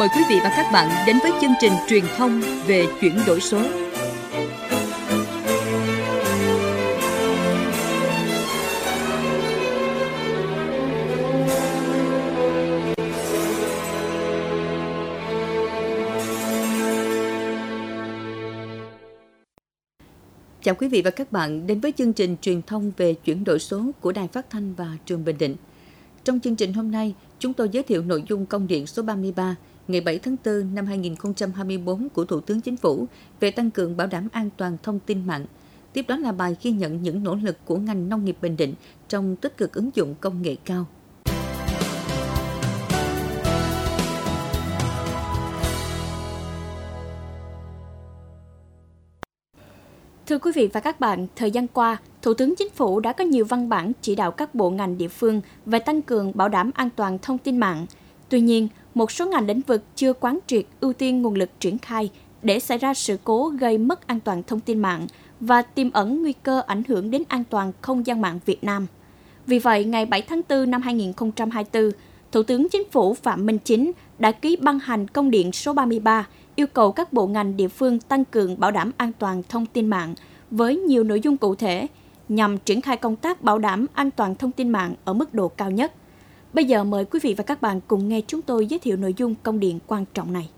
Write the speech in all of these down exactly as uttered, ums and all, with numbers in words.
mời quý vị và các bạn đến với chương trình truyền thông về chuyển đổi số. Chào quý vị và các bạn đến với chương trình truyền thông về chuyển đổi số của Đài Phát thanh và Truyền Bình Định. Trong chương trình hôm nay, chúng tôi giới thiệu nội dung công điện số ba mươi ba ngày bảy tháng tư năm hai nghìn không trăm hai mươi tư của Thủ tướng Chính phủ về tăng cường bảo đảm an toàn thông tin mạng. Tiếp đó là bài ghi nhận những nỗ lực của ngành nông nghiệp Bình Định trong tích cực ứng dụng công nghệ cao. Thưa quý vị và các bạn, thời gian qua, Thủ tướng Chính phủ đã có nhiều văn bản chỉ đạo các bộ ngành địa phương về tăng cường bảo đảm an toàn thông tin mạng. Tuy nhiên, một số ngành lĩnh vực chưa quán triệt ưu tiên nguồn lực triển khai để xảy ra sự cố gây mất an toàn thông tin mạng và tiềm ẩn nguy cơ ảnh hưởng đến an toàn không gian mạng Việt Nam. Vì vậy, ngày bảy tháng tư năm hai nghìn không trăm hai mươi tư, Thủ tướng Chính phủ Phạm Minh Chính đã ký ban hành công điện số ba mươi ba yêu cầu các bộ ngành địa phương tăng cường bảo đảm an toàn thông tin mạng với nhiều nội dung cụ thể nhằm triển khai công tác bảo đảm an toàn thông tin mạng ở mức độ cao nhất. Bây giờ mời quý vị và các bạn cùng nghe chúng tôi giới thiệu nội dung công điện quan trọng này.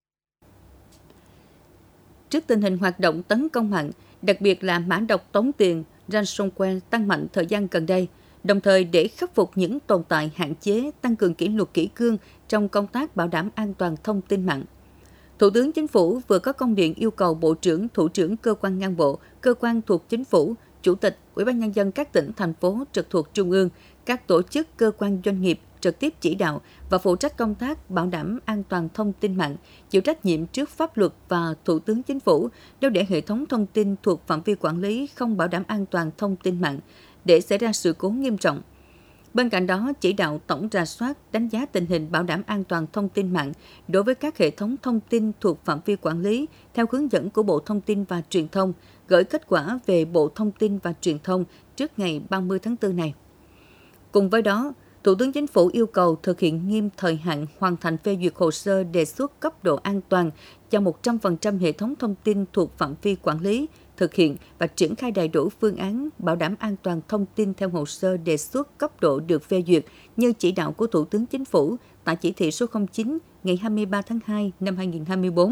Trước tình hình hoạt động tấn công mạng, đặc biệt là mã độc tống tiền, ransomware tăng mạnh thời gian gần đây, đồng thời để khắc phục những tồn tại hạn chế, tăng cường kỷ luật kỷ cương trong công tác bảo đảm an toàn thông tin mạng, Thủ tướng Chính phủ vừa có công điện yêu cầu Bộ trưởng, Thủ trưởng cơ quan ngang bộ, cơ quan thuộc Chính phủ, Chủ tịch, Ủy ban Nhân dân các tỉnh, thành phố trực thuộc Trung ương, các tổ chức, cơ quan doanh nghiệp trực tiếp chỉ đạo và phụ trách công tác bảo đảm an toàn thông tin mạng, chịu trách nhiệm trước pháp luật và Thủ tướng Chính phủ nếu để hệ thống thông tin thuộc phạm vi quản lý không bảo đảm an toàn thông tin mạng, để xảy ra sự cố nghiêm trọng. Bên cạnh đó, chỉ đạo tổng rà soát, đánh giá tình hình bảo đảm an toàn thông tin mạng đối với các hệ thống thông tin thuộc phạm vi quản lý theo hướng dẫn của Bộ Thông tin và Truyền thông, gửi kết quả về Bộ Thông tin và Truyền thông trước ngày ba mươi tháng tư này. Cùng với đó, Thủ tướng Chính phủ yêu cầu thực hiện nghiêm thời hạn hoàn thành phê duyệt hồ sơ đề xuất cấp độ an toàn cho một trăm phần trăm hệ thống thông tin thuộc phạm vi quản lý, thực hiện và triển khai đầy đủ phương án bảo đảm an toàn thông tin theo hồ sơ đề xuất cấp độ được phê duyệt như chỉ đạo của Thủ tướng Chính phủ tại chỉ thị số không chín ngày hai mươi ba tháng hai năm hai nghìn không trăm hai mươi tư.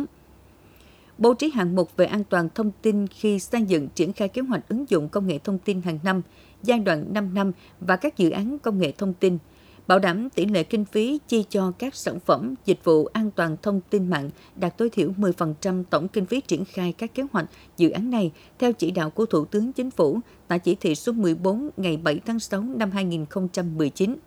Bố trí hạng mục về an toàn thông tin khi xây dựng triển khai kế hoạch ứng dụng công nghệ thông tin hàng năm, giai đoạn năm năm và các dự án công nghệ thông tin, bảo đảm tỷ lệ kinh phí chi cho các sản phẩm, dịch vụ an toàn thông tin mạng đạt tối thiểu mười phần trăm tổng kinh phí triển khai các kế hoạch, dự án này theo chỉ đạo của Thủ tướng Chính phủ tại chỉ thị số mười bốn ngày bảy tháng sáu năm hai nghìn không trăm mười chín.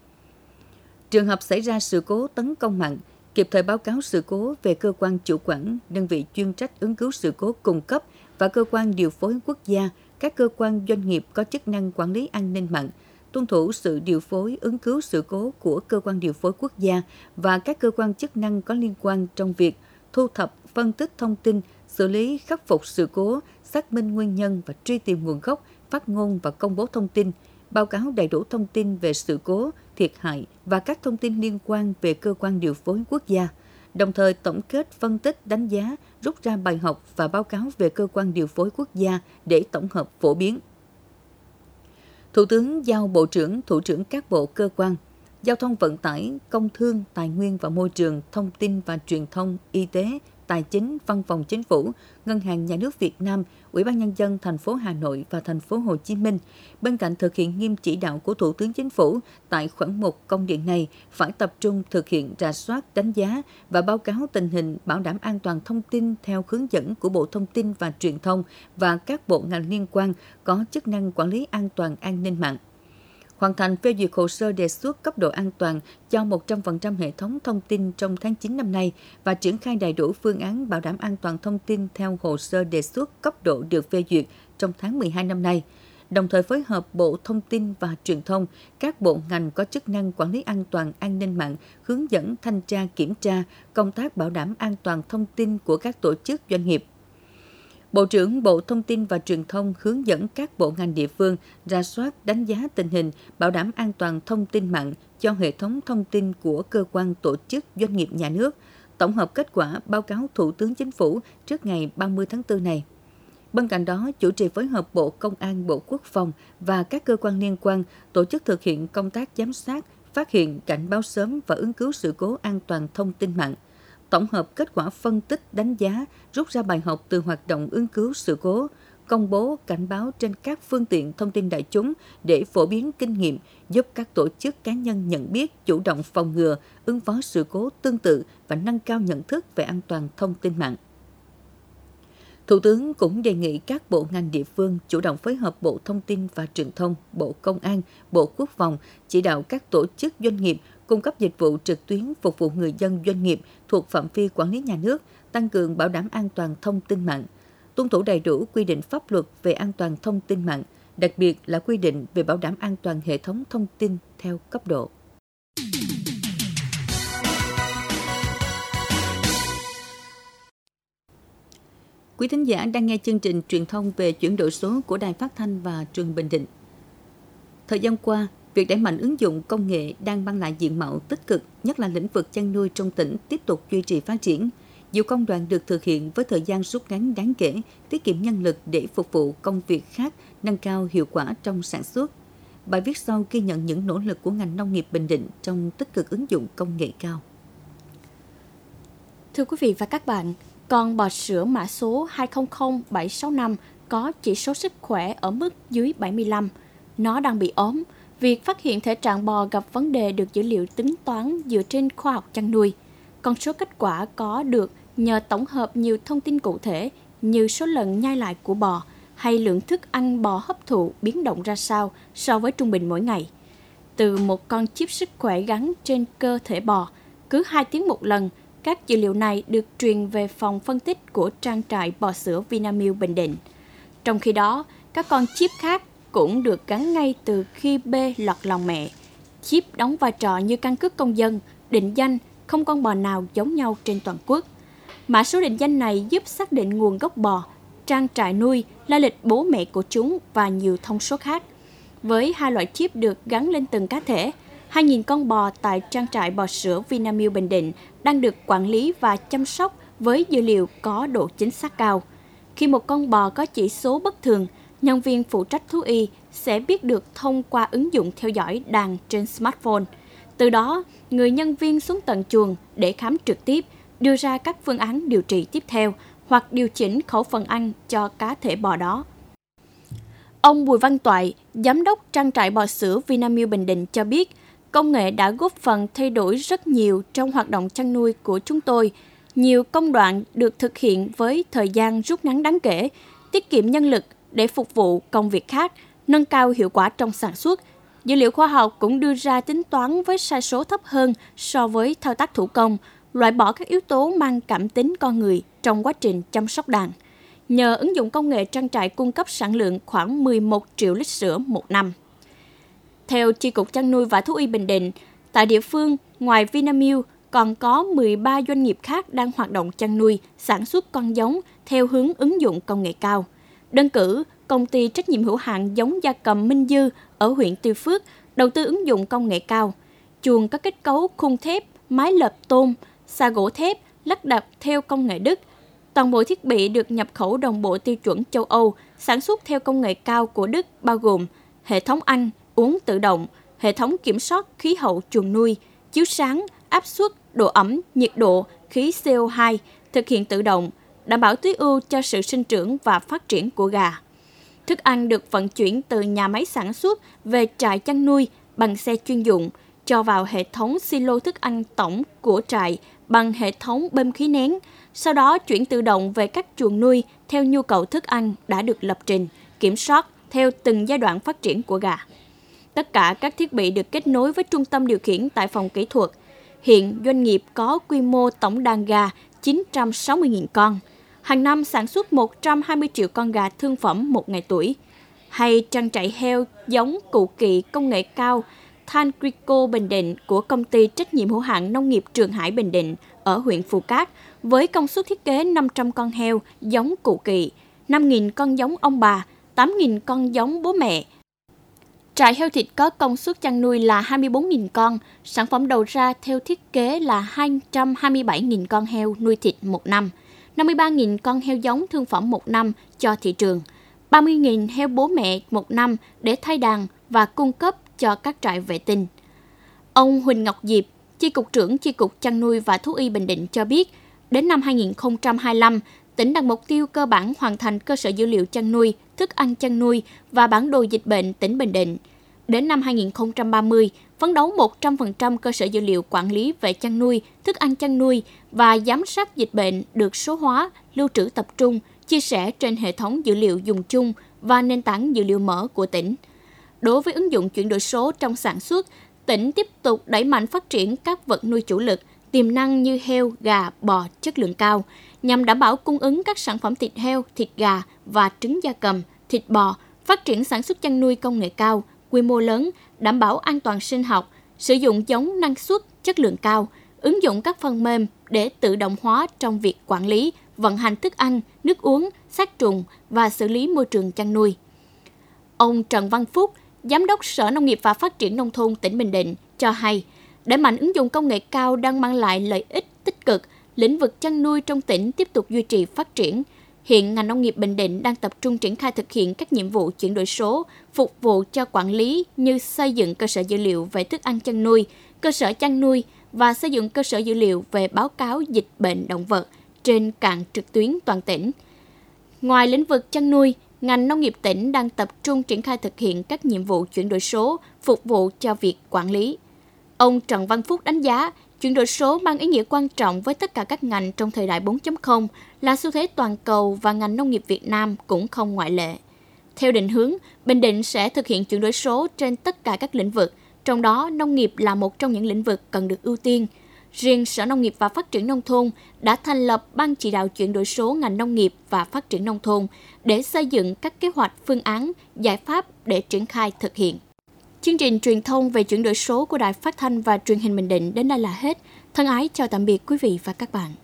Trường hợp xảy ra sự cố tấn công mạng, kịp thời báo cáo sự cố về cơ quan chủ quản, đơn vị chuyên trách ứng cứu sự cố cung cấp và cơ quan điều phối quốc gia, các cơ quan doanh nghiệp có chức năng quản lý an ninh mạng, tuân thủ sự điều phối ứng cứu sự cố của cơ quan điều phối quốc gia và các cơ quan chức năng có liên quan trong việc thu thập, phân tích thông tin, xử lý, khắc phục sự cố, xác minh nguyên nhân và truy tìm nguồn gốc, phát ngôn và công bố thông tin, báo cáo đầy đủ thông tin về sự cố, thiệt hại và các thông tin liên quan về cơ quan điều phối quốc gia, đồng thời tổng kết, phân tích, đánh giá, rút ra bài học và báo cáo về cơ quan điều phối quốc gia để tổng hợp phổ biến. Thủ tướng giao Bộ trưởng, Thủ trưởng các bộ cơ quan, Giao thông vận tải, Công thương, Tài nguyên và Môi trường, Thông tin và Truyền thông, Y tế, Tài chính, Văn phòng Chính phủ, Ngân hàng Nhà nước Việt Nam, Ủy ban Nhân dân thành phố Hà Nội và thành phố Hồ Chí Minh, bên cạnh thực hiện nghiêm chỉ đạo của Thủ tướng Chính phủ tại khoản một công điện này, phải tập trung thực hiện rà soát, đánh giá và báo cáo tình hình bảo đảm an toàn thông tin theo hướng dẫn của Bộ Thông tin và Truyền thông và các bộ ngành liên quan có chức năng quản lý an toàn an ninh mạng. Hoàn thành phê duyệt hồ sơ đề xuất cấp độ an toàn cho một trăm phần trăm hệ thống thông tin trong tháng chín năm nay và triển khai đầy đủ phương án bảo đảm an toàn thông tin theo hồ sơ đề xuất cấp độ được phê duyệt trong tháng mười hai năm nay. Đồng thời phối hợp Bộ Thông tin và Truyền thông, các bộ ngành có chức năng quản lý an toàn an ninh mạng, hướng dẫn thanh tra kiểm tra công tác bảo đảm an toàn thông tin của các tổ chức doanh nghiệp. Bộ trưởng Bộ Thông tin và Truyền thông hướng dẫn các bộ ngành địa phương rà soát, đánh giá tình hình, bảo đảm an toàn thông tin mạng cho hệ thống thông tin của cơ quan tổ chức doanh nghiệp nhà nước, tổng hợp kết quả báo cáo Thủ tướng Chính phủ trước ngày ba mươi tháng tư này. Bên cạnh đó, chủ trì phối hợp Bộ Công an, Bộ Quốc phòng và các cơ quan liên quan tổ chức thực hiện công tác giám sát, phát hiện, cảnh báo sớm và ứng cứu sự cố an toàn thông tin mạng, tổng hợp kết quả phân tích, đánh giá, rút ra bài học từ hoạt động ứng cứu sự cố, công bố, cảnh báo trên các phương tiện thông tin đại chúng để phổ biến kinh nghiệm, giúp các tổ chức cá nhân nhận biết, chủ động phòng ngừa, ứng phó sự cố tương tự và nâng cao nhận thức về an toàn thông tin mạng. Thủ tướng cũng đề nghị các bộ ngành địa phương chủ động phối hợp Bộ Thông tin và Truyền thông, Bộ Công an, Bộ Quốc phòng, chỉ đạo các tổ chức doanh nghiệp cung cấp dịch vụ trực tuyến phục vụ người dân doanh nghiệp thuộc phạm vi quản lý nhà nước, tăng cường bảo đảm an toàn thông tin mạng, tuân thủ đầy đủ quy định pháp luật về an toàn thông tin mạng, đặc biệt là quy định về bảo đảm an toàn hệ thống thông tin theo cấp độ. Quý thính giả đang nghe chương trình truyền thông về chuyển đổi số của Đài Phát thanh và Truyền Bình Định. Thời gian qua, việc đẩy mạnh ứng dụng công nghệ đang mang lại diện mạo tích cực, nhất là lĩnh vực chăn nuôi trong tỉnh tiếp tục duy trì phát triển. Nhiều công đoạn được thực hiện với thời gian rút ngắn đáng kể, tiết kiệm nhân lực để phục vụ công việc khác, nâng cao hiệu quả trong sản xuất. Bài viết sau ghi nhận những nỗ lực của ngành nông nghiệp Bình Định trong tích cực ứng dụng công nghệ cao. Thưa quý vị và các bạn, con bò sữa mã số hai không không bảy sáu năm có chỉ số sức khỏe ở mức dưới bảy mươi lăm. Nó đang bị ốm. Việc phát hiện thể trạng bò gặp vấn đề được dữ liệu tính toán dựa trên khoa học chăn nuôi. Con số kết quả có được nhờ tổng hợp nhiều thông tin cụ thể như số lần nhai lại của bò hay lượng thức ăn bò hấp thụ biến động ra sao so với trung bình mỗi ngày. Từ một con chip sức khỏe gắn trên cơ thể bò, cứ hai tiếng một lần, các dữ liệu này được truyền về phòng phân tích của trang trại bò sữa Vinamilk Bình Định. Trong khi đó, các con chip khác cũng được gắn ngay từ khi bê lọt lòng mẹ. Chip đóng vai trò như căn cước công dân, định danh, không con bò nào giống nhau trên toàn quốc. Mã số định danh này giúp xác định nguồn gốc bò, trang trại nuôi, lai lịch bố mẹ của chúng và nhiều thông số khác. Với hai loại chip được gắn lên từng cá thể, hai nghìn con bò tại trang trại bò sữa Vinamilk Bình Định đang được quản lý và chăm sóc với dữ liệu có độ chính xác cao. Khi một con bò có chỉ số bất thường, nhân viên phụ trách thú y sẽ biết được thông qua ứng dụng theo dõi đàn trên smartphone. Từ đó, người nhân viên xuống tận chuồng để khám trực tiếp, đưa ra các phương án điều trị tiếp theo hoặc điều chỉnh khẩu phần ăn cho cá thể bò đó. Ông Bùi Văn Toại, giám đốc trang trại bò sữa Vinamilk Bình Định cho biết, công nghệ đã góp phần thay đổi rất nhiều trong hoạt động chăn nuôi của chúng tôi. Nhiều công đoạn được thực hiện với thời gian rút ngắn đáng kể, tiết kiệm nhân lực để phục vụ công việc khác, nâng cao hiệu quả trong sản xuất. Dữ liệu khoa học cũng đưa ra tính toán với sai số thấp hơn so với thao tác thủ công, loại bỏ các yếu tố mang cảm tính con người trong quá trình chăm sóc đàn. Nhờ ứng dụng công nghệ, trang trại cung cấp sản lượng khoảng mười một triệu lít sữa một năm. Theo Chi cục Chăn nuôi và Thú y Bình Định, tại địa phương, ngoài Vinamilk, còn có mười ba doanh nghiệp khác đang hoạt động chăn nuôi, sản xuất con giống theo hướng ứng dụng công nghệ cao. Đơn cử, công ty trách nhiệm hữu hạn giống gia cầm Minh Dư ở huyện Tuy Phước đầu tư ứng dụng công nghệ cao. Chuồng có kết cấu khung thép, mái lợp tôn, xà gỗ thép, lắp đặt theo công nghệ Đức. Toàn bộ thiết bị được nhập khẩu đồng bộ tiêu chuẩn châu Âu, sản xuất theo công nghệ cao của Đức bao gồm hệ thống ăn, uống tự động, hệ thống kiểm soát khí hậu chuồng nuôi, chiếu sáng, áp suất, độ ẩm, nhiệt độ, khí xê o hai, thực hiện tự động, đảm bảo tối ưu cho sự sinh trưởng và phát triển của gà. Thức ăn được vận chuyển từ nhà máy sản xuất về trại chăn nuôi bằng xe chuyên dụng, cho vào hệ thống silo thức ăn tổng của trại bằng hệ thống bơm khí nén, sau đó chuyển tự động về các chuồng nuôi theo nhu cầu thức ăn đã được lập trình, kiểm soát theo từng giai đoạn phát triển của gà. Tất cả các thiết bị được kết nối với trung tâm điều khiển tại phòng kỹ thuật. Hiện doanh nghiệp có quy mô tổng đàn gà chín trăm sáu mươi nghìn con. Hàng năm sản xuất một trăm hai mươi triệu con gà thương phẩm một ngày tuổi. Hay trang trại heo giống cụ kỵ công nghệ cao Thancrico Bình Định của công ty trách nhiệm hữu hạn nông nghiệp Trường Hải Bình Định ở huyện Phù Cát với công suất thiết kế năm trăm con heo giống cụ kỵ, năm nghìn con giống ông bà, tám nghìn con giống bố mẹ. Trại heo thịt có công suất chăn nuôi là hai mươi bốn nghìn con, sản phẩm đầu ra theo thiết kế là hai trăm hai mươi bảy nghìn con heo nuôi thịt một năm, năm mươi ba nghìn con heo giống thương phẩm một năm cho thị trường, ba mươi nghìn heo bố mẹ một năm để thay đàn và cung cấp cho các trại vệ tinh. Ông Huỳnh Ngọc Diệp, Chi cục trưởng Chi cục Chăn nuôi và Thú y Bình Định cho biết, đến năm hai nghìn không trăm hai mươi lăm, tỉnh đặt mục tiêu cơ bản hoàn thành cơ sở dữ liệu chăn nuôi, thức ăn chăn nuôi và bản đồ dịch bệnh tỉnh Bình Định. Đến năm hai nghìn không trăm ba mươi, phấn đấu một trăm phần trăm cơ sở dữ liệu quản lý về chăn nuôi, thức ăn chăn nuôi và giám sát dịch bệnh được số hóa, lưu trữ tập trung, chia sẻ trên hệ thống dữ liệu dùng chung và nền tảng dữ liệu mở của tỉnh. Đối với ứng dụng chuyển đổi số trong sản xuất, tỉnh tiếp tục đẩy mạnh phát triển các vật nuôi chủ lực, tiềm năng như heo, gà, bò chất lượng cao, nhằm đảm bảo cung ứng các sản phẩm thịt heo, thịt gà và trứng gia cầm, thịt bò, phát triển sản xuất chăn nuôi công nghệ cao, quy mô lớn, đảm bảo an toàn sinh học, sử dụng giống năng suất, chất lượng cao, ứng dụng các phần mềm để tự động hóa trong việc quản lý, vận hành thức ăn, nước uống, sát trùng và xử lý môi trường chăn nuôi. Ông Trần Văn Phúc, Giám đốc Sở Nông nghiệp và Phát triển Nông thôn tỉnh Bình Định cho hay, đẩy mạnh ứng dụng công nghệ cao đang mang lại lợi ích tích cực, lĩnh vực chăn nuôi trong tỉnh tiếp tục duy trì phát triển. Hiện ngành nông nghiệp Bình Định đang tập trung triển khai thực hiện các nhiệm vụ chuyển đổi số, phục vụ cho quản lý như xây dựng cơ sở dữ liệu về thức ăn chăn nuôi, cơ sở chăn nuôi và xây dựng cơ sở dữ liệu về báo cáo dịch bệnh động vật trên cạn trực tuyến toàn tỉnh. Ngoài lĩnh vực chăn nuôi, ngành nông nghiệp tỉnh đang tập trung triển khai thực hiện các nhiệm vụ chuyển đổi số, phục vụ cho việc quản lý. Ông Trần Văn Phúc đánh giá, chuyển đổi số mang ý nghĩa quan trọng với tất cả các ngành trong thời đại bốn chấm không, là xu thế toàn cầu và ngành nông nghiệp Việt Nam cũng không ngoại lệ. Theo định hướng, Bình Định sẽ thực hiện chuyển đổi số trên tất cả các lĩnh vực, trong đó nông nghiệp là một trong những lĩnh vực cần được ưu tiên. Riêng Sở Nông nghiệp và Phát triển Nông thôn đã thành lập Ban chỉ đạo chuyển đổi số ngành nông nghiệp và phát triển nông thôn để xây dựng các kế hoạch, phương án, giải pháp để triển khai thực hiện. Chương trình truyền thông về chuyển đổi số của Đài Phát thanh và Truyền hình Bình Định đến đây là hết. Thân ái chào tạm biệt quý vị và các bạn.